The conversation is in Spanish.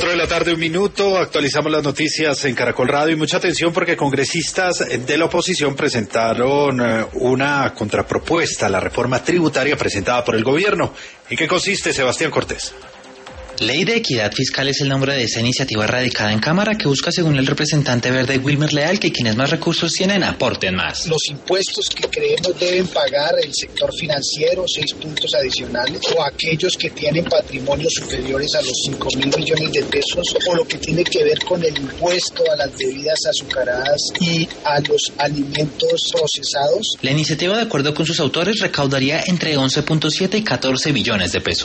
4:01 p.m, actualizamos las noticias en Caracol Radio y mucha atención porque congresistas de la oposición presentaron una contrapropuesta a la reforma tributaria presentada por el gobierno. ¿En qué consiste, Sebastián Cortés? Ley de Equidad Fiscal es el nombre de esta iniciativa radicada en Cámara que busca, según el representante verde Wilmer Leal, que quienes más recursos tienen aporten más. Los impuestos que creemos deben pagar el sector financiero, 6 puntos adicionales, o aquellos que tienen patrimonios superiores a los 5.000 millones de pesos, o lo que tiene que ver con el impuesto a las bebidas azucaradas y a los alimentos procesados. La iniciativa, de acuerdo con sus autores, recaudaría entre 11.7 y 14 billones de pesos.